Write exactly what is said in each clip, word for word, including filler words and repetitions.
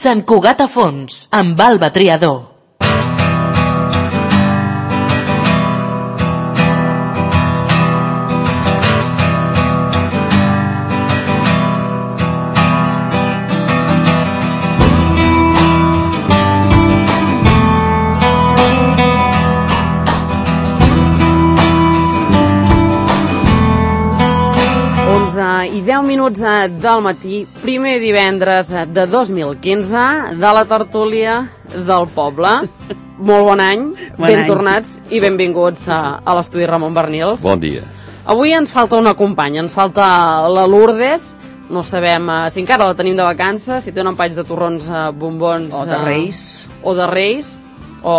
Sant Cugat a fons, amb Alba Triador. I deu minuts del matí, primer divendres de dos mil quinze, de la tertúlia del poble. Molt bon any, bon ben any. Tornats i benvinguts a, a l'estudi Ramon Bernils. Bon dia. Avui ens falta una companya, ens falta la Lourdes. No sabem uh, si encara la tenim de vacances, si té un empatx de torrons, uh, bombons... O de reis. Uh, o de reis, o,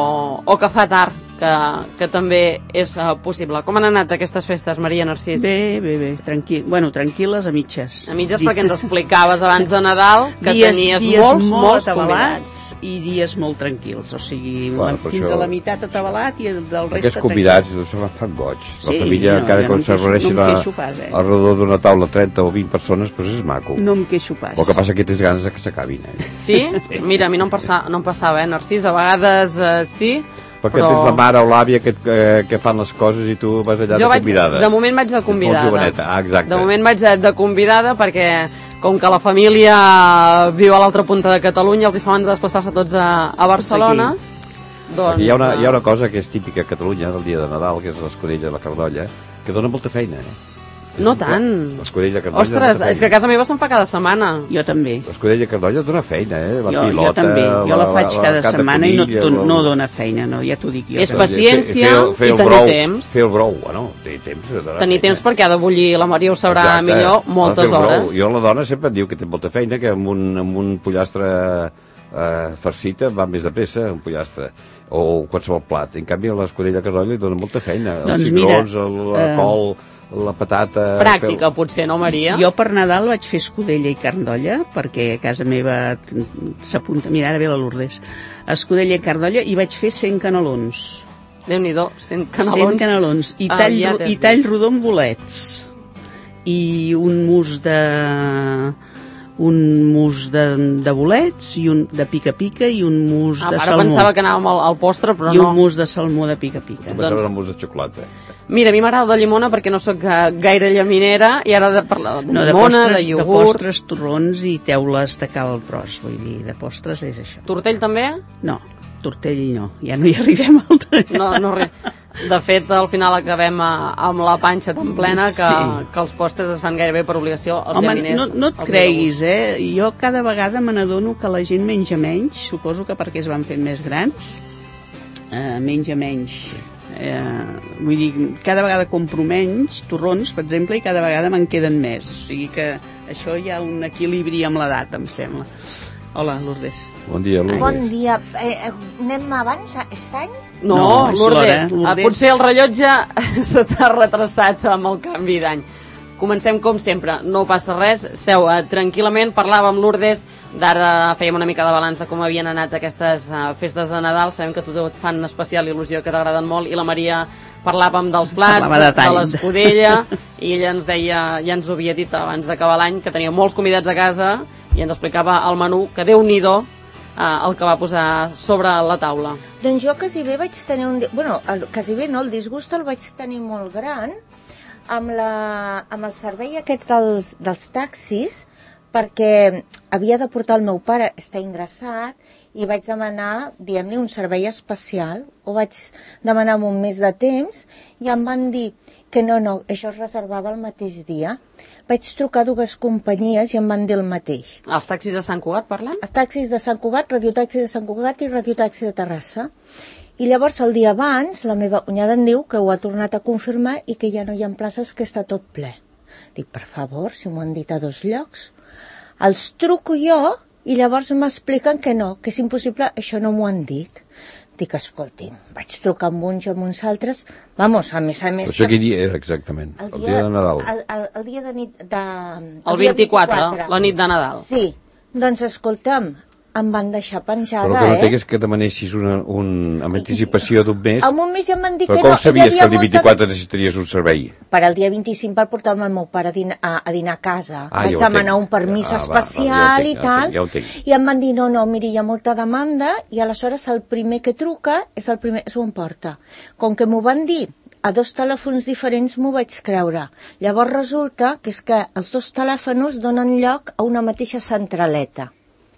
o que fa tard. Que, que també és uh, possible. Com han anat aquestes festes, Maria Narcís? Bé, bé, bé, tranquil. Bueno, tranquil·les a mitges. A mitges perquè ens explicaves abans de Nadal que dies, tenies dies molts, molt molts atabalats i dies molt tranquils, o sigui, bueno, la, fins això... a la meitat atabalat i del reste aquests convidats això m'ha fet goig. Sí, la família no, encara no quan s'ha reuneixi no eh? al redor d'una taula trenta o vint persones, doncs és maco. No em queixo pas. El que passa que tens ganes de que s'acabin. Eh? Sí? sí? Mira, a mi no em, passa, no em passava, eh, Narcís? A vegades eh, sí, perquè però... tens la mare o l'àvia que, que, que fan les coses i tu vas allà jo de convidada. Vaig, de moment vaig de convidada. Ah, exacte. De moment vaig de, de convidada perquè com que la família viu a l'altra punta de Catalunya, els hi fan desplaçar-se tots a, a Barcelona. Doncs, hi, ha una, hi ha una cosa que és típica a Catalunya del dia de Nadal, que és l'escudella i la cardolla, que dona molta feina, eh? No tant. L'escudella i cardolla. Ostres, és que a casa meva se'n fa cada setmana. Jo també. L'escudella i cardolla dona feina, eh? La jo, pilota, jo també. Jo la, la faig la, cada la setmana i no, conill, no dona feina, no, ja t'ho dic jo. És paciència fer, fer, fer i tenir brou, temps. Fer el brou, bueno, tenir temps. Tenir feina. Temps perquè ha de bullir, la Maria ho sabrà Exacte. millor, moltes hores. Jo la dona sempre et diu que té molta feina, que amb un, amb un pollastre eh, farcit va més de pressa, un pollastre o qualsevol plat. En canvi, l'escudella cardolla li dona molta feina. Doncs els cigrons, el, el uh... col, la patata... Pràctica, fer... potser, no, Maria? Jo per Nadal vaig fer escudella i cardolla, perquè a casa meva s'apunta... Mira, ara ve la Lourdes. Escudella i cardolla, i vaig fer cent canelons. Déu-n'hi-do, cent canelons. cent canelons. I tall, ah, ja i tall rodó amb bolets. I un mus de... un mus de, de bolets, i un de pica-pica, i un mus ah, de ara salmó. Ara pensava que anàvem al, al postre, però I no. I un mus de salmó de pica-pica. Jo pensava doncs... un mus de xocolata. Mira, a mi m'agrada de llimona perquè no sóc gaire llaminera i ara de parlar de no, llimona, de, postres, de iogurt... De postres, torrons i teules de cal pros, vull dir, de postres és això. Tortell també? No, tortell no, ja no hi arribem al tortell. No, no res. De fet, al final acabem a, amb la panxa tan plena que, sí. que els postres es fan gairebé per obligació als Home, llaminers. No, no et creguis, eh? Jo cada vegada me n'adono que la gent menja menys, suposo que perquè es van fent més grans, eh, menja menys... Eh, vull dir, cada vegada compro menys torrons, per exemple, i cada vegada me'n queden més, o sigui que això hi ha un equilibri amb l'edat, em sembla. Hola, Lourdes. Bon dia, Lourdes. Bon dia. Eh, anem abans, aquest any? No, no Lourdes, Lourdes. Potser el rellotge se t'ha retrasat amb el canvi d'any. Comencem com sempre, no passa res, seu eh, tranquil·lament, parlava amb Lourdes, d'ara fèiem una mica de balanç de com havien anat aquestes uh, festes de Nadal, sabem que a tu et fan especial il·lusió, que t'agraden molt, i la Maria parlàvem dels plats, de, de l'escudella, i ella ens deia, ja ens ho havia dit abans d'acabar l'any, que tenia molts convidats a casa, i ens explicava el menú, que Déu-n'hi-do uh, el que va posar sobre la taula. Doncs jo quasi bé vaig tenir un... Bueno, el, quasi bé no, el disgust el vaig tenir molt gran, amb, la, amb el servei aquests dels, dels taxis, perquè havia de portar el meu pare, està ingressat, i vaig demanar, diguem-li, un servei especial. Ho vaig demanar amb un mes de temps, i em van dir que no, no, això es reservava el mateix dia. Vaig trucar a dues companyies i em van dir el mateix. Els taxis de Sant Cugat, parlem? Els taxis de Sant Cugat, Radiotaxi de Sant Cugat i Radiotaxi de Terrassa. I llavors, el dia abans, la meva cunyada em diu que ho ha tornat a confirmar i que ja no hi ha places, que està tot ple. Dic, per favor, si m'ho han dit a dos llocs. Els truco jo i llavors m'expliquen que no, que és impossible, això no m'ho han dit. Dic, escolti'm, vaig trucar amb uns i amb uns altres, vamos, a més a més... Això quin dia era exactament? El dia, el dia de Nadal? El, el, el dia de nit... De, el, el vint-i-quatre, la nit de Nadal. Sí, doncs escolta'm, em van deixar penjada, però que no eh? tingués que demanessis una, un, amb anticipació d'un mes. En un mes ja em van dir però que com no. sabies que el dia vint-i-quatre necessitaries un servei? Per al dia vint-i-cinc per portar-me el meu pare a dinar a, a, dinar a casa. Ah, Vaig ja demanar un permís ah, especial va, va, ja i tal. Ja ho tinc, ja ho I em van dir, no, no, miri, hi ha molta demanda i aleshores el primer que truca és el primer, és on porta. Com que m'ho van dir a dos telèfons diferents, m'ho vaig creure. Llavors resulta que és que els dos telèfons donen lloc a una mateixa centraleta.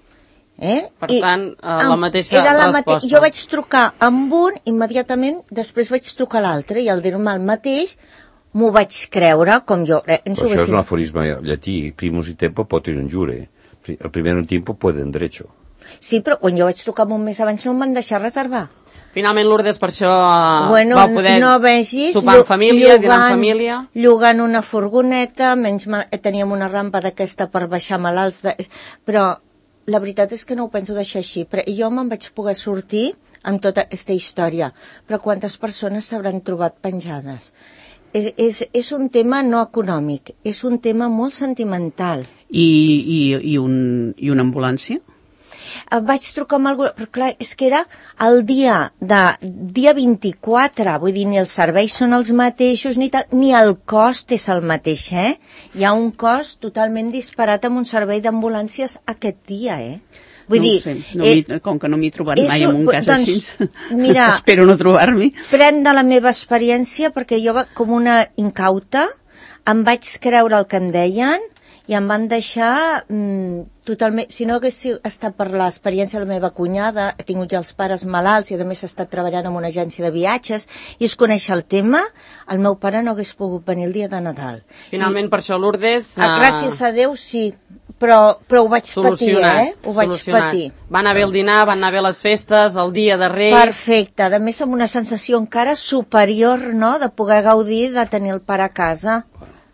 Eh? Per I, tant, eh, la mateixa era la resposta. mate... Jo vaig trucar amb un, immediatament, després vaig trucar a l'altre, i al dir-me el mateix, m'ho vaig creure, com jo... Eh, Però això és un aforisme llatí, primus in tempo poter injure. El primer en tiempo puede en derecho. Sí, però quan jo vaig trucar un mes abans no em van deixar reservar. Finalment, Lourdes, per això uh, bueno, va poder no vegis, sopar en família, dinar en família. Llogant una furgoneta, menys mal, teníem una rampa d'aquesta per baixar malalts, de... però la veritat és que no ho penso deixar així. Però jo me'n vaig poder sortir amb tota aquesta història, però quantes persones s'hauran trobat penjades? És, és, és un tema no econòmic, és un tema molt sentimental. I, i, i, un, i una ambulància? Vaig trucar amb algú, però clar, és que era el dia de dia vint-i-quatre, vull dir, ni els serveis són els mateixos, ni, tal, ni el cost és el mateix, eh? Hi ha un cost totalment disparat amb un servei d'ambulàncies aquest dia, eh? Vull no dir, ho sé, no eh, com que no m'hi he trobat mai en un cas doncs, així, mira, espero no trobar-m'hi. Pren de la meva experiència, perquè jo, com una incauta, em vaig creure el que em deien, i em van deixar mm, totalment... Si no hagués estat per l'experiència de la meva cunyada, he tingut ja els pares malalts i a més he estat treballant en una agència de viatges i es coneix el tema, el meu pare no hagués pogut venir el dia de Nadal. Finalment, I, per això, Lourdes... Uh, gràcies a Déu, sí, però, però ho vaig patir, eh? Ho vaig patir. Va anar bé el dinar, van anar bé les festes, el dia de Reis... Perfecte, a més amb una sensació encara superior, no?, de poder gaudir de tenir el pare a casa.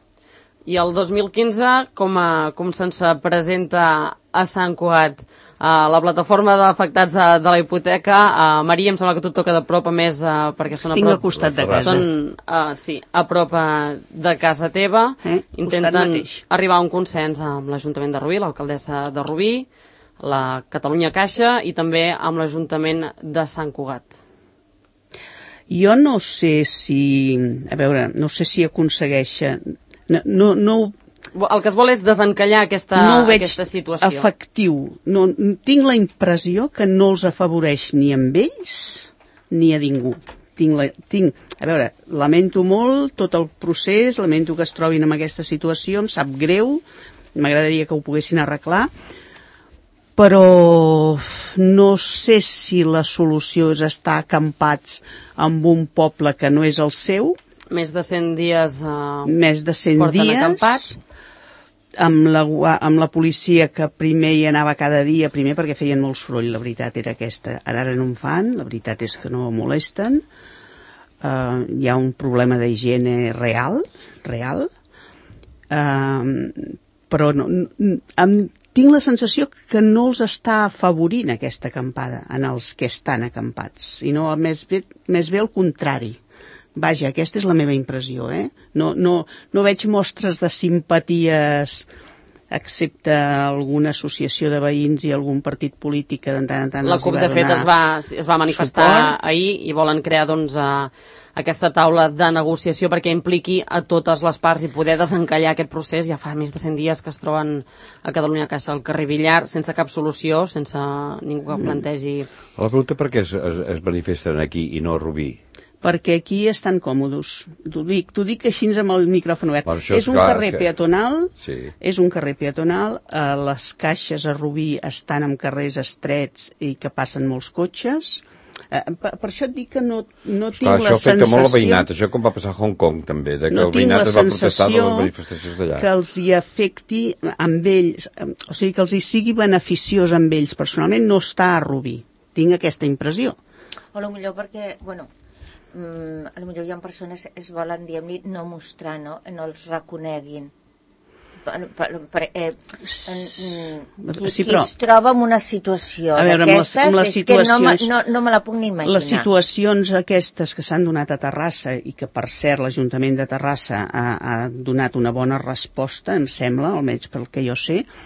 I el dos mil quinze, com, a, com se'ns presenta a Sant Cugat, uh, la plataforma d'afectats de, de la hipoteca, uh, Maria, em sembla que tu toca de prop, a més, uh, perquè són Estic a prop... al costat de casa. Són, uh, sí, a prop uh, de casa teva. Eh? Intenten arribar a un consens amb l'Ajuntament de Rubí, l'alcaldessa de Rubí, la Catalunya Caixa i també amb l'Ajuntament de Sant Cugat. Jo no sé si... A veure, no sé si aconsegueixen... No, no, no, el que es vol és desencallar aquesta, no aquesta situació. No ho veig efectiu. No, tinc la impressió que no els afavoreix ni amb ells ni a ningú. Tinc la, tinc, a veure, lamento molt tot el procés, lamento que es trobin en aquesta situació, em sap greu, m'agradaria que ho poguessin arreglar, però no sé si la solució és estar acampats en un poble que no és el seu. Més de cent dies uh, més de cent porten dies, acampats. Amb la, amb la policia que primer hi anava cada dia, primer perquè feien molt soroll, la veritat era aquesta. Ara no en fan, la veritat és que no molesten. Uh, hi ha un problema d'higiene real, real. Uh, però no, em, tinc la sensació que no els està afavorint aquesta acampada en els que estan acampats, i no, més bé, més bé el contrari. Vaja, aquesta és la meva impressió, eh? No, no, no veig mostres de simpaties, excepte alguna associació de veïns i algun partit polític que de tant en tant la CUP, de fet, es va, es va manifestar suport. Ahir i volen crear, doncs, a, aquesta taula de negociació perquè impliqui a totes les parts i poder desencallar aquest procés. Ja fa més de cent dies que es troben a Catalunya Caixa al carrer Villar sense cap solució, sense ningú que plantegi... La pregunta per què es, es, es manifesten aquí i no a Rubí? Perquè aquí estan còmodes. T'ho dic, t'ho dic així amb el micròfon obert. És, és un clar, carrer que... peatonal, sí. És un carrer peatonal, eh, les caixes a Rubí estan en carrers estrets i que passen molts cotxes. Eh, per, per això et dic que no, no tinc clar, la sensació... Això afecta molt el veïnat, això com va passar a Hong Kong també, de que no el veïnat es va protestar de les manifestacions d'allà. Que els hi afecti amb ells, o sigui, que els hi sigui beneficiós amb ells. Personalment no està a Rubí, tinc aquesta impressió. O potser perquè, bueno... Mm, a lo millor hi ha persones que es volen, diguem-li, no mostrar, no? No els reconeguin. Per, per, per, eh, en, qui, sí, però, qui es troba en una situació d'aquestes és situacions, que no, no, no me la puc ni imaginar. Les situacions aquestes que s'han donat a Terrassa i que, per cert, l'Ajuntament de Terrassa ha, ha donat una bona resposta, em sembla, almenys pel que jo sé,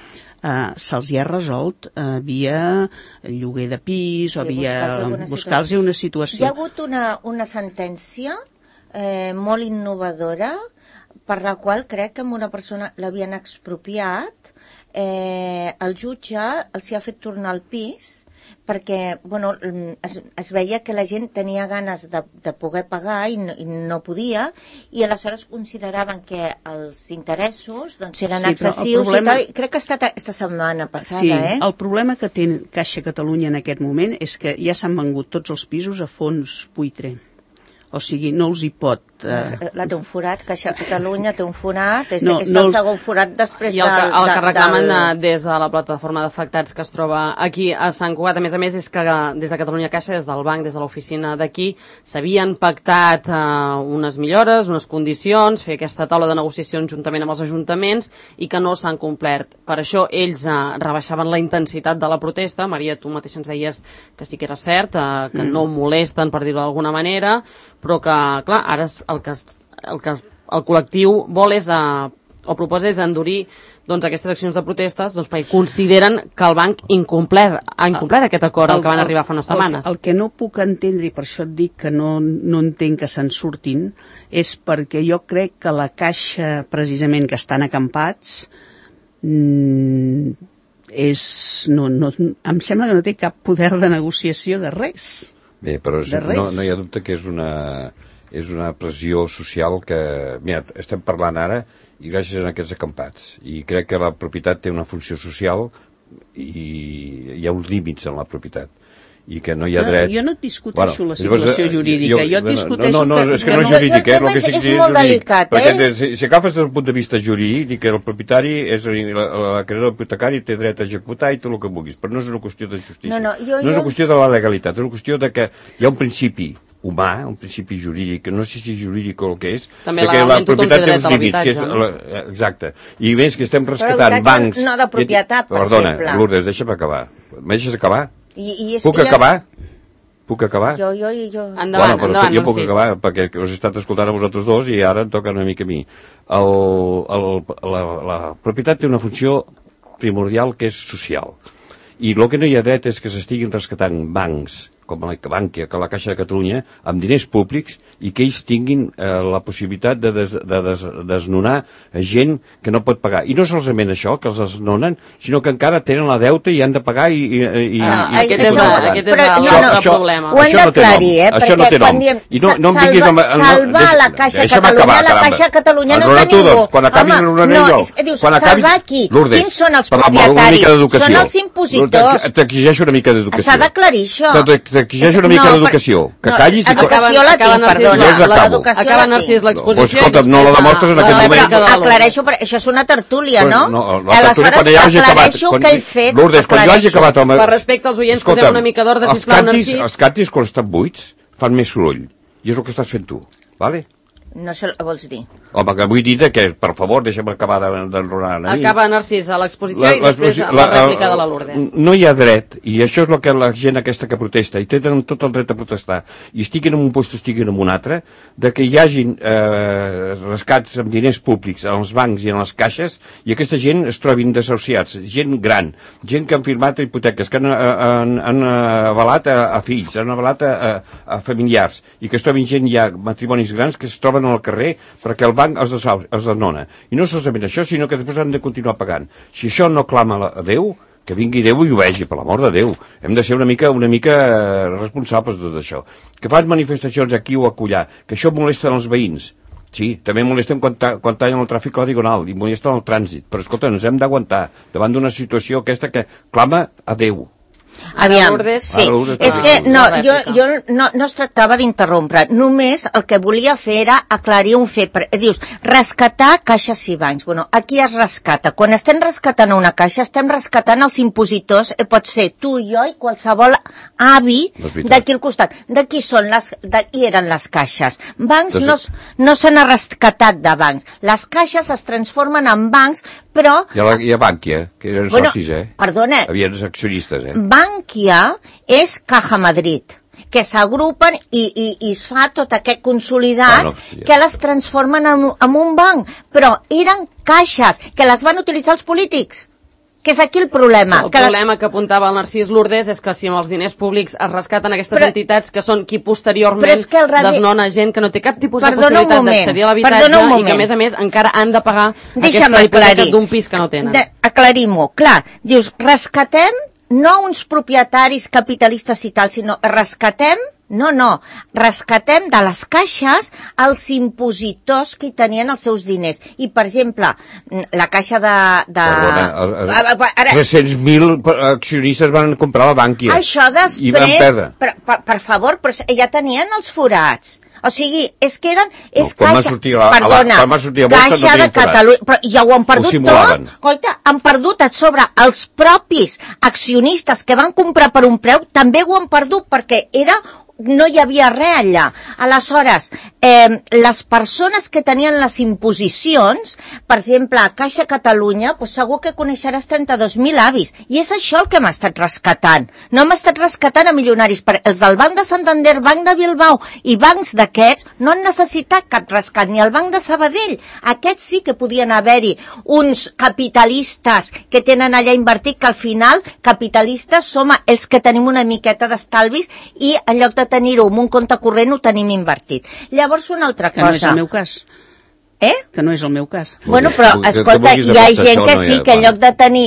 Uh, se'ls hi ha resolt uh, via lloguer de pis, sí, o via buscar-los una situació. Hi ha hagut una, una sentència eh, molt innovadora per la qual crec que amb una persona l'havien expropiat, eh, el jutge els hi ha fet tornar al pis perquè bueno, es, es veia que la gent tenia ganes de, de poder pagar i no, i no podia, i aleshores consideraven que els interessos doncs, eren sí, excessius problema... i tal. Crec que ha estat aquesta setmana passada. Sí, eh? el problema que té Caixa Catalunya en aquest moment és que ja s'han vengut tots els pisos a fons buitre. O sigui, no els hi pot... Eh... La té un forat, Caixa Catalunya té un forat, és, no, és no el els... segon forat després I el que, del... el que reclamen del... des de la plataforma d'afectats que es troba aquí a Sant Cugat, a més a més, és que des de Catalunya Caixa, des del banc, des de l'oficina d'aquí, s'havien pactat eh, unes millores, unes condicions, fer aquesta taula de negociacions juntament amb els ajuntaments i que no s'han complert. Per això ells eh, rebaixaven la intensitat de la protesta. Maria, tu mateix ens deies que sí que era cert, eh, que mm. no molesten, per dir-ho d'alguna manera, però que, clar, ara el que, el que el col·lectiu vol és, uh, o proposa és endurir doncs, aquestes accions de protestes doncs, perquè consideren que el banc incomplert, ha incomplert aquest acord al que van arribar fa unes setmanes. El, el que no puc entendre, i per això et dic que no, no entenc que se'n surtin, és perquè jo crec que la Caixa, precisament, que estan acampats, mmm, és, no, no, em sembla que no té cap poder de negociació de res. Bé, però és, no, no hi ha dubte que és una, és una pressió social que... Mira, estem parlant ara i gràcies a aquests acampats. I crec que la propietat té una funció social i hi ha uns límits en la propietat. I que no hi ha dret... No, jo no et discuteixo bueno, la situació llavors, jurídica, jo, jo et discuteixo... No, no, no, és que no és jurídic, eh? El que és, és molt delicat, eh? Perquè si, si agafes des del punt de vista jurídic, que el propietari, és l'acreedor hipotecari té dret a executar i tot el que vulguis, però no és una qüestió de justícia. No, no, jo, no és jo... una qüestió de la legalitat, és una qüestió de que hi ha un principi humà, un principi jurídic, que no sé si jurídic o el que és, també que la propietat té uns límits, que és, no? exacte. I més que estem rescatant bancs... No de propietat, per Perdona, exemple. Lourdes, deixa'm acabar. Em deixes acabar? I, i és, Puc i acabar? Puc acabar? Jo, jo, jo. Endavant, bueno, endavant. Jo puc Narcís. acabar, perquè us he estat escoltant a vosaltres dos i ara em toca una mica a mi. El, el, la, la propietat té una funció primordial que és social. I el que no hi ha dret és que s'estiguin rescatant bancs, com la Bankia, que la Caixa de Catalunya, amb diners públics i que ells tinguin eh, la possibilitat de, des, de des, desnonar gent que no pot pagar. I no solament això, que els desnonen, sinó que encara tenen la deuta i han de pagar i... i, i, ah, i aquest, és, aquest és el no, no, problema. Ho hem d'aclarir, eh? Això no té nom. I no, no em diguis... Salva, salvar la Caixa Catalunya, la Caixa Catalunya no és de ningú. Doncs, quan acabis l'enronant no, jo. És, dius, quan acabis, salvar qui? Lourdes, Quins són els per propietaris? Són els impositors. T'exigeixo una mica d'educació. S'ha d'aclarir això. T'exigeixo una mica d'educació. Que callis i... Educació la tinc, perdona. Acaba Narcís l'exposició. Escolta'm, no la demostres en aquest moment. Aclareixo, això és una tertúlia, no? No, la tertúlia quan ja hagi acabat. Que he fet, Lourdes, quan jo hagi acabat... Per respecte als oients, posem una mica d'ordre, sisplau, Narcís. Els cantis, quan estan buits, fan més soroll. I és el que estàs fent tu, vale? No sé què vols dir. Home, que vull dir que, per favor, deixa'm acabar d'enronar. Acaba, Narcís, a l'exposició i després la rèplica de la Lourdes. No hi ha dret, i això és el que la gent aquesta que protesta, i tenen tot el dret a protestar, i estiguin en un lloc o estiguin en un altre, de que hi hagin eh, rescats amb diners públics als bancs i en les caixes, i aquesta gent es trobin desahuciats, gent gran, gent que han firmat hipoteques, que han, han, han avalat a, a fills, han avalat a, a, a familiars, i que es trobin gent ja, matrimonis grans, que es troben al carrer perquè el banc els, els desnona. I no solament això, sinó que després han de continuar pagant. Si això no clama a Déu, que vingui Déu i ho vegi, per l'amor de Déu. Hem de ser una mica una mica responsables de tot això. Que fan manifestacions aquí o acollar, que això molesta els veïns. Sí, també molesten quan, ta, quan tallen el tràfic a la diagonal i molesten el trànsit. Però escolta, ens hem d'aguantar davant d'una situació aquesta que clama a Déu. Aviam, sí, és que no, jo, jo no, no es tractava d'interrompre, només el que volia fer era aclarir un fet. Dius, rescatar caixes i bancs. Bueno, aquí es rescata. Quan estem rescatant una caixa, estem rescatant els impositors, eh, pot ser tu i jo i qualsevol avi d'aquí al costat. D'aquí són les, d'aquí eren les caixes. Bancs no, no s'han rescatat de bancs. Les caixes es transformen en bancs, però... Hi ha, la, hi ha Bankia, que eren bueno, socis, eh? Perdona. Havien accionistes, eh? Bankia és Caja Madrid, que s'agrupen i, i, i es fa tot aquest consolidat bueno, ja. que les transformen en, en un banc, però eren caixes que les van utilitzar els polítics. que és aquí el problema. El problema que apuntava el Narcís Lourdes és que si amb els diners públics es rescaten aquestes però, entitats que són qui posteriorment radi... desnona gent que no té cap tipus de Perdona possibilitat d'accedir a l'habitatge i que a més a més encara han de pagar Deixa'm aquesta hipoteca d'un pis que no tenen. Aclarim-ho, clar, dius, rescatem no uns propietaris capitalistes i tal, sinó rescatem No, no, rescatem de les caixes els impositors que hi tenien els seus diners. I, per exemple, la caixa de... de... Perdona, ara... tres-cents mil accionistes van comprar la Bankia. Això després... I van perdre. Per, per, per favor, però ja tenien els forats. O sigui, és que eren... És no, caixa... La, Perdona, la, la caixa no de Catalunya... Però ja ho han perdut ho tot. Coita, han perdut a sobre els propis accionistes que van comprar per un preu, també ho han perdut perquè era... no hi havia res allà. Aleshores, eh, les persones que tenien les imposicions, per exemple, a Caixa Catalunya, pues segur que coneixeràs trenta-dos mil avis, i és això el que m'ha estat rescatant. No hem estat rescatant a milionaris, perquè els del Banc de Santander, Banc de Bilbao i bancs d'aquests no han necessitat cap rescat, ni el Banc de Sabadell. Aquests sí que podien haver-hi uns capitalistes que tenen allà invertit, que al final capitalistes som els que tenim una miqueta d'estalvis i en lloc de tenir-ho en un compte corrent ho tenim invertit. Llavors, una altra cosa... Que no és el meu cas. Eh? Que no és el meu cas. Bueno, però, escolta, hi ha gent que sí, que en lloc de tenir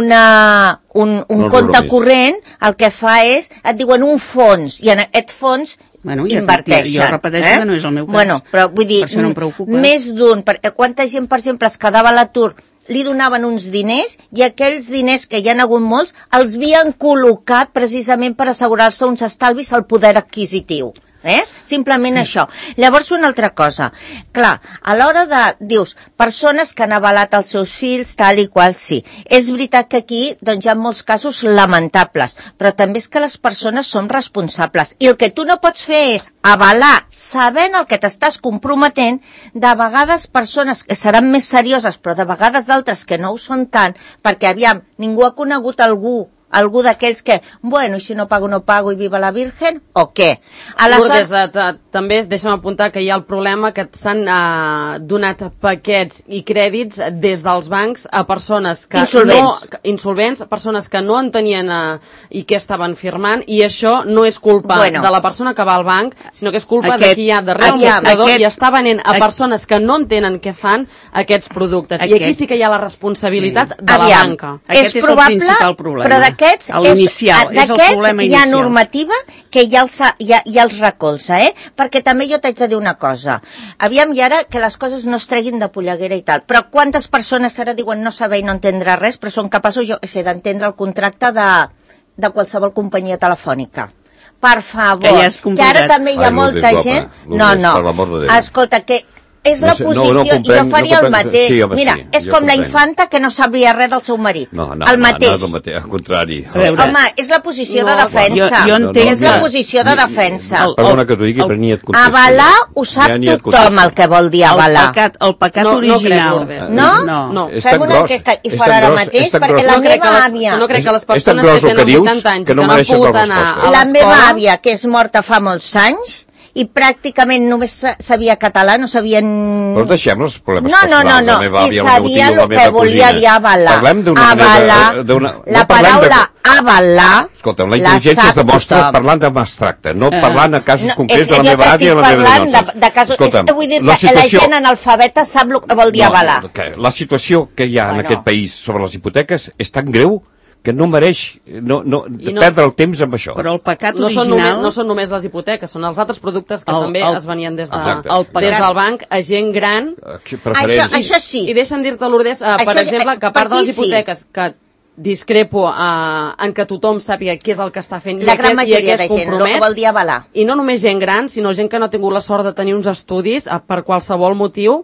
una, un, un compte corrent, el que fa és, et diuen un fons, i en aquest fons bueno, ja inverteixen. Jo repeteixo eh? que no és el meu cas. Bueno, però vull dir, no més d'un... Quanta gent, per exemple, es quedava a l'atur, li donaven uns diners i aquells diners, que hi ha hagut molts, els havien col·locat precisament per assegurar-se uns estalvis al poder adquisitiu. Eh? Simplement això. Llavors, una altra cosa. Clar, a l'hora de, dius, persones que han avalat els seus fills, tal i qual, sí. És veritat que aquí doncs, hi ha molts casos lamentables, però també és que les persones som responsables. I el que tu no pots fer és avalar, sabent el que t'estàs comprometent, de vegades persones que seran més serioses, però de vegades d'altres que no ho són tant, perquè, aviam, ningú ha conegut algú algú d'aquells que, bueno, i si no pago, no pago i viva la Virgen, o què? Aleshores... Lourdes, també deixa'm apuntar que hi ha el problema que s'han eh, donat paquets i crèdits des dels bancs a persones que insolvents, no, insolvents persones que no en tenien eh, i que estaven firmant, i això no és culpa bueno, de la persona que va al banc, sinó que és culpa aquest, de qui hi ha darrere el mostrador i està venent a aquest, persones que no entenen què fan aquests productes. Aquest, I aquí sí que hi ha la responsabilitat sí. de Aviam, la banca. Aquest és, és probable, el principal problema. Però d'aquests inicial, és, és el problema hi ha inicial. normativa que ja els, ja, ja els recolza, eh? Perquè també jo t'haig de dir una cosa. Aviam, i ara que les coses no es treguin de polleguera i tal, però quantes persones ara diuen no saber i no entendre res, però són capaços, jo sé, d'entendre el contracte de, de qualsevol companyia telefònica. Per favor, que, ja que ara també hi ha Ai, molta Lourdes, gent... Lourdes, no, no, de escolta, que... és no la sé, posició, no, no comprèn, jo faria no el mateix. Sí, home, Mira, sí, és com comprèn. la infanta que no sabria res del seu marit. No, no, el mateix. No, no, no, al contrari. Sí, home, és la posició no, de defensa. Jo, jo entenc, és la posició de defensa. El, Perdona que t'ho digui, però ni et contesto. Avalar ho sap ja tothom el que vol dir avalar. El pecat, el pecat no, original. No, crec, no? no? no. Fem una enquesta i farà ara mateix, perquè la meva àvia... No crec que les persones que tenen vuitanta anys que no han pogut anar a l'escola... La meva àvia, que és morta fa molts anys, i pràcticament només sabia català, no sabien... Però deixem els problemes no, no, no, no. La meva àvia, I sabia el que volia dir avalar. Parlem d'una avalar, manera... La paraula de... avalar... Escolta, la intel·ligència es demostra parlant de abstracte, no parlant de casos no, concrets de la meva àvia i la meva de, de casos, Escolta, és, vull dir que la, situació, la gent analfabeta sap el que vol dir no, avalar. La situació que hi ha bueno. en aquest país sobre les hipoteques és tan greu que no mereix no, no, no, perdre el temps amb això. Però el pecat no original... Són només, no són només les hipoteques, són els altres productes que el, també el, es venien des, de, el pecat, des del banc a gent gran. Això, això sí. I deixa'm dir-te, Lourdes, uh, per això, exemple, que a part de les hipoteques, sí. que discrepo uh, en que tothom sàpiga què és el que està fent la i gran aquest, majoria i de gent, el que vol dir avalar. I no només gent gran, sinó gent que no ha tingut la sort de tenir uns estudis uh, per qualsevol motiu.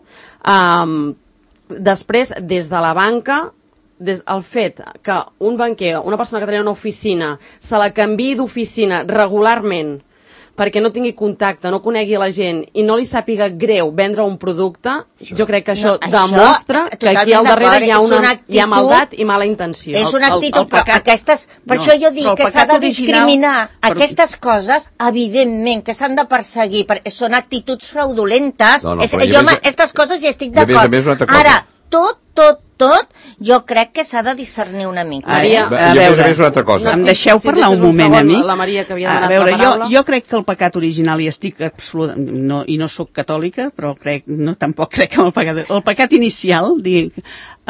Um, després, des de la banca, des, el fet que un banquer, una persona que tenia una oficina, se la canviï d'oficina regularment perquè no tingui contacte, no conegui la gent i no li sàpiga greu vendre un producte, això. jo crec que això no, demostra això, que aquí al darrere hi ha, una, una actitud, hi ha maldat i mala intenció. És una actitud, el, el, el pecat, aquestes, per no, això jo dic que s'ha de discriminar original, aquestes però... coses, evidentment, que s'han de perseguir, perquè són actituds fraudulentes. No, no, és, jo, aquestes coses ja estic d'acord. Ara, tot, tot, tot, jo crec que s'ha de discernir una mica. Maria, a veure, és una altra cosa. Em deixeu parlar un moment a mi? La Maria, que havia a veure, jo, jo crec que el pecat original, i estic absolutament, no, i no sóc catòlica, però crec, no, tampoc crec que el pecat, el pecat inicial, dic,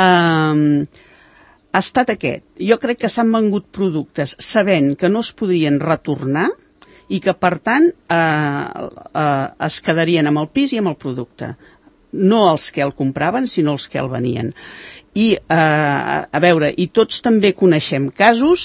eh, ha estat aquest. Jo crec que s'han vengut productes sabent que no es podrien retornar i que, per tant, eh, eh, es quedarien amb el pis i amb el producte. No els que el compraven, sinó els que el venien. I, eh, a veure, i tots també coneixem casos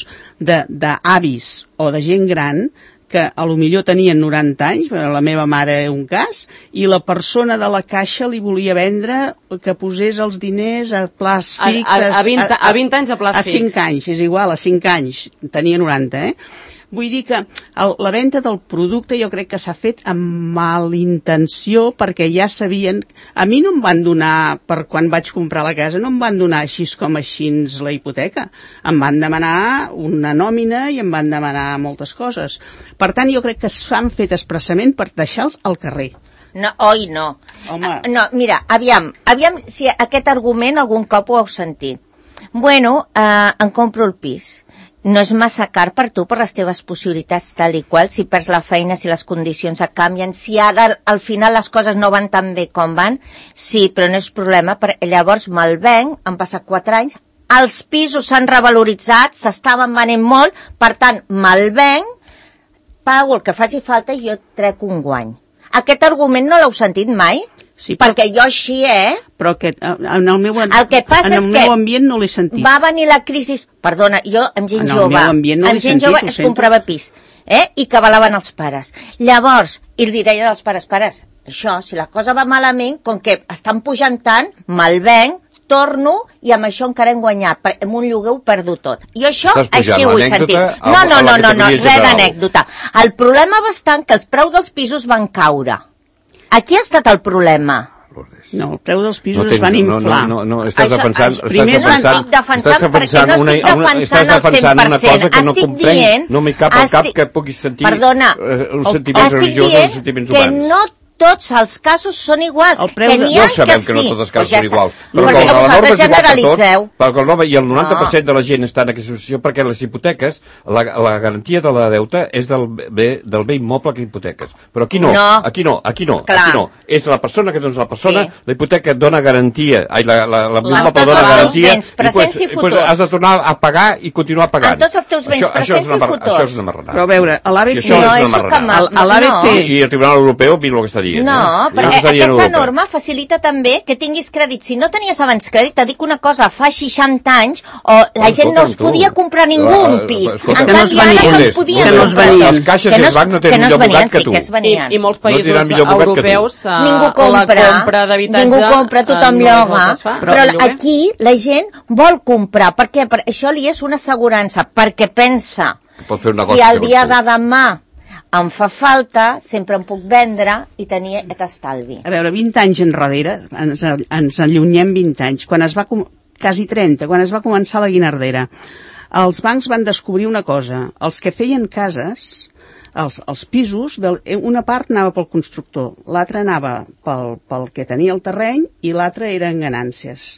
d'avis o de gent gran que a lo millor tenien noranta anys, la meva mare un cas, i la persona de la caixa li volia vendre que posés els diners a plaç fix... A, a, a, vint, a, a vint anys a plaç fix. A cinc anys, és igual, a cinc anys, tenia noranta, eh? Vull dir que el, la venda del producte jo crec que s'ha fet amb malintenció perquè ja sabien... A mi no em van donar, per quan vaig comprar la casa, no em van donar així com així la hipoteca. Em van demanar una nòmina i em van demanar moltes coses. Per tant, jo crec que s'han fet expressament per deixar-los al carrer. No, oi, no. Home. No, mira, aviam, aviam si aquest argument algun cop ho heu sentit. Bueno, eh, em compro el pis. No és massa car per tu, per les teves possibilitats tal i qual, si perds la feina, si les condicions et canvien, si ara al final les coses no van tan bé com van, sí, però no és problema, perquè llavors me'l venc, han passat quatre anys, els pisos s'han revaloritzat, s'estaven venent molt, per tant, me'l venc, pago el que faci falta i jo trec un guany. Aquest argument no l'heu sentit mai? Sí, però, perquè jo així, eh? Però que en el meu, el que passa en el és meu que ambient no l'he sentit. Va venir la crisi... Perdona, jo amb gent en jove, no amb gent sentit, jove es comprava pis, eh? I que avalaven els pares. Llavors, i li deien als pares, pares, això, si la cosa va malament, com que estan pujant tant, me'l venc, torno i amb això encara hem guanyat, amb un lloguer ho perdo tot. I això així ho he sentit. No, no, no, no, no, res d'anècdota. El problema va estar que els preus dels pisos van caure. Aquí ha estat el problema. No, el preu dels pisos no es van inflar. No, no, no, estàs defensant... Això, primer estàs defensant, estic defensant estàs perquè no estic defensant al cent per cent. Que no estic comprenc, dient... no m'hi cap al cap que puguis sentir perdona, uh, uns sentiments religiosos o uns sentiments humans. Que no tots els casos són iguals. El preu que de... n'hi ha no sabem que, que no sí. tots els casos pues ja són iguals. Però, però però com la norma és igual per tot, perquè el norma i el noranta per cent de la gent està en aquesta situació perquè les hipoteques, la, la garantia de la deuta és del bé, del bé immoble que hipoteques. Però aquí no, no. aquí no, aquí no, Clar. aquí no. És la persona que dona la persona, sí. La hipoteca dona garantia, ai, la, la, la, la immoble dona garantia, béns, presents i, i, futurs. i pues, has de tornar a pagar i continuar pagant. En tots els teus béns, això, presents això i futurs. Això és una marranada. Però a veure, a l'A B C... No, no, és que a l'A B C... I el Tribunal Europeu mira el que està dient. No, eh? perquè aquesta norma facilita també que tinguis crèdit. Si no tenies abans crèdit, te dic una cosa, fa seixanta anys o la gent no es podia comprar ningú un pis. En canvi ara se'ls podia comprar. Els caixes i els bancs no tenen millor abogat que tu. I, I molts països europeus ningú compra, la compra d'habitatge ningú compra, tothom lloga. Però aquí la gent vol comprar. Per què? Per això li és una assegurança, perquè pensa si el dia de demà em fa falta, sempre em puc vendre i tenir aquest estalvi. A veure, vint anys enrere, ens, ens allunyem vint anys, quan es va, quasi trenta, quan es va començar la guinardera, els bancs van descobrir una cosa, els que feien cases, els, els pisos, una part anava pel constructor, l'altra anava pel, pel que tenia el terreny i l'altra eren ganàncies.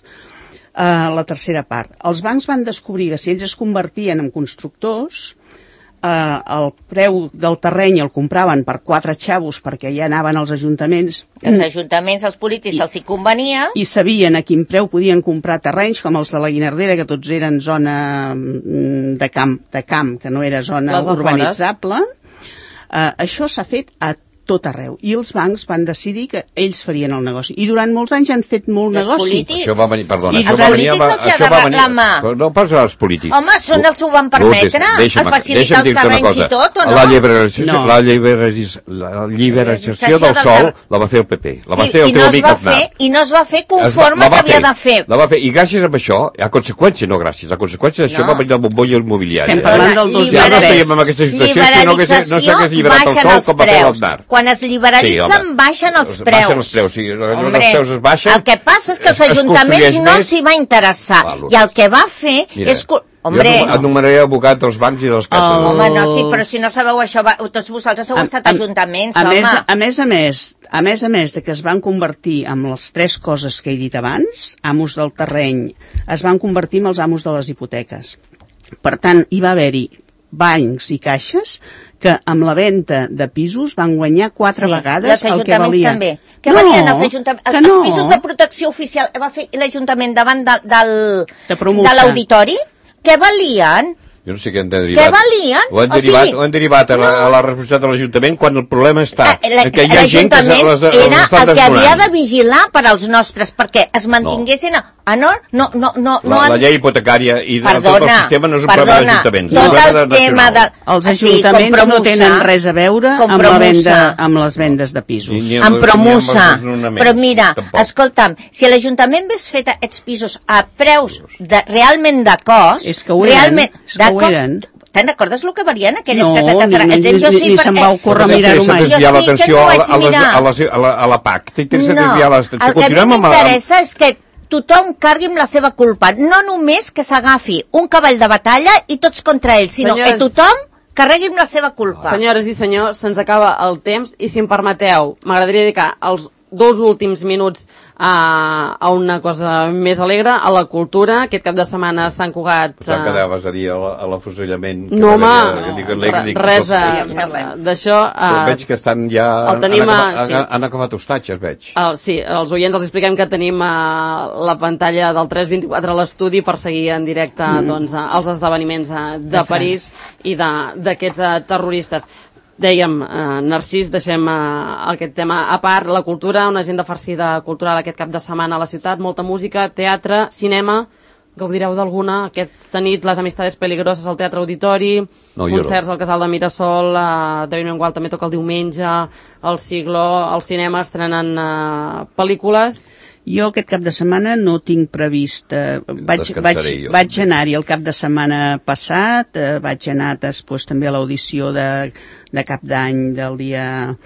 Uh, la tercera part. Els bancs van descobrir que si ells es convertien en constructors, Uh, el preu del terreny el compraven per quatre xavos perquè ja anaven als ajuntaments. Els ajuntaments, els polítics, se'ls hi convenia. I sabien a quin preu podien comprar terrenys, com els de la Guinardera, que tots eren zona de camp, de camp que no era zona urbanitzable. Uh, això s'ha fet a tot arreu. I els bancs van decidir que ells farien el negoci. I durant molts anys han fet molt els negoci. Polítics? Això va venir, perdona, I això va venir... Els polítics se'ls ha de reclamar. No parla dels polítics. Home, són els que ho van permetre, el facilitar els terrenys i tot, o no? La lliberalització, no. la lliberalització, la lliberalització del sol la va fer el P P. La va sí, fer el i teu no amic va Aznar. fer, I no es va fer conforme s'havia de fer. La va fer, i gràcies a això, a conseqüència, no gràcies, a conseqüència d'això no. va venir la bombolla immobiliària. Estem parlant del dos mil tres. Ja no estaríem en aquesta situació si no s'hagués lliberat el sol com va fer l'Aznar. Quan es liberalitzen, baixen els preus. Baixen els preus, sí, els preus es baixen. El que passa és que els ajuntaments no s'hi va interessar. I el que va fer és Hombre. Jo anomenaré abogat dels bancs i dels caixes. Els... Home, no, sí, però si no sabeu això, va, tots vosaltres heu a, estat a, ajuntaments, a home. Més, a més a més, a més a més de que es van convertir en les tres coses que he dit abans, amos del terreny, es van convertir en els amos de les hipoteques. Per tant, hi va haver-hi bancs i caixes que amb la venda de pisos van guanyar quatre sí, vegades el que valia. També. Què no, valien els ajuntaments? Els, no. els pisos de protecció oficial va fer l'Ajuntament davant de, del, de, de l'auditori? Què valien? Jo no sé què han derivat. Què valien? Ho han derivat, o sigui, ho han derivat a, la, a la responsabilitat de l'Ajuntament quan el problema està la, que hi ha gent que les, les era estan el que desnonant. havia de vigilar per als nostres, perquè es mantinguessin... No. Ah, no? No, no, no, la, no han... la llei hipotecària i perdona, tot el sistema no és un perdona, problema d'ajuntaments. Tot el, el tema de... Els ajuntaments sí, no tenen res a veure amb, la venda, amb les vendes de pisos. Ni, ni amb promusa. Però mira, tampoc. Escolta'm, si l'Ajuntament hagués fet aquests pisos a preus de, realment de cost... És que ho eren. Realment, és que ho eren. Te'n recordes el que varien aquelles no, casetes? No, ni, ni, ni, ni se'm va ocórrer mirar-ho mai. Jo sí que no vaig mirar. A la, a la, a la P A C. No, el que a mi m'interessa és que tothom cargui amb la seva culpa. No només que s'agafi un cavall de batalla i tots contra ell, sinó Senyores... que tothom carregui amb la seva culpa. Senyores i senyors, se'ns acaba el temps i si em permeteu, m'agradaria dedicar els dos últims minuts a, a una cosa més alegre, a la cultura. Aquest cap de setmana a Sant Cugat... Pensava que anaves a dir a l'afusellament. No, home, res d'això. Veig que estan ja... Han acabat hostatges, veig. Sí, als oients els expliquem que tenim la pantalla del tres vint-i-quatre a l'estudi per seguir en directe els esdeveniments de París i d'aquests terroristes. Dèiem, eh, Narcís, deixem eh, aquest tema a part, la cultura, una agenda farcida cultural aquest cap de setmana a la ciutat, molta música, teatre, cinema, gaudireu d'alguna? Aquesta nit, les Amistades Peligroses al Teatre Auditori, no, concerts no. al Casal de Mirasol, eh, David Mengual també toca el diumenge, el Siglo, al cinema estrenen eh, pel·lícules... Jo aquest cap de setmana no tinc previst, eh, vaig, vaig, vaig anar-hi el cap de setmana passat, eh, vaig anar després també a l'audició de, de cap d'any del dia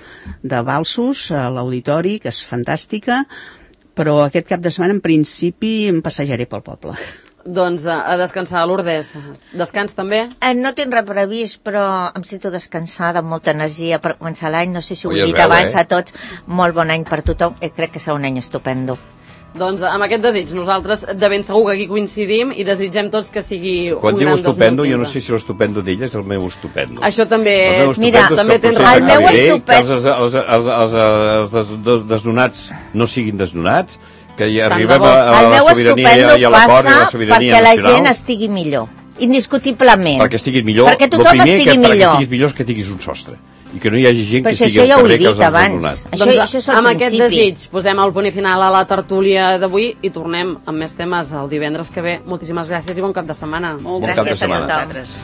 de Valsos, a l'auditori, que és fantàstica, però aquest cap de setmana en principi em passejaré pel poble. Doncs a descansar, Lourdes. Descans també? Eh, no tinc res previst, però em sento descansada, amb molta energia per començar l'any. No sé si ho he dit abans eh? a tots. Molt bon any per tothom. Eh, crec que serà un any estupendo. Doncs amb aquest desig nosaltres de ben segur que aquí coincidim i desitgem tots que sigui Quan un diu gran estupendo, dos mil quinze. Jo no sé si l'estupendo d'ella és el meu estupendo. Això també... El meu estupendo Mira, és també que el, el meu estupendo... els, els, els, els, els, els desnonats no siguin desnonats, que hi arribem a, a la sobirania i a l'acord i a la sobirania perquè nacional. La gent estigui millor, indiscutiblement. Perquè estiguis millor, perquè tothom el primer estigui que, millor. Perquè estiguis millor és que tinguis un sostre i que no hi hagi gent però que estigui ja al carrer que els han desnonat. Això, doncs, això és el amb principi. aquest desig posem el punt i final a la tertúlia d'avui i tornem amb més temes el divendres que ve. Moltíssimes gràcies i bon cap de setmana. Molt bon gràcies cap de a tothom.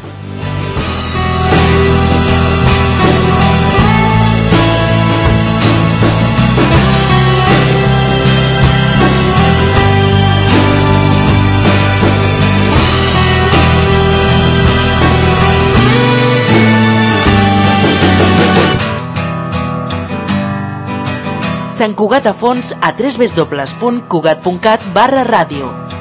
Sant Cugat a fons a w w w punt cugat punt cat barra ràdio.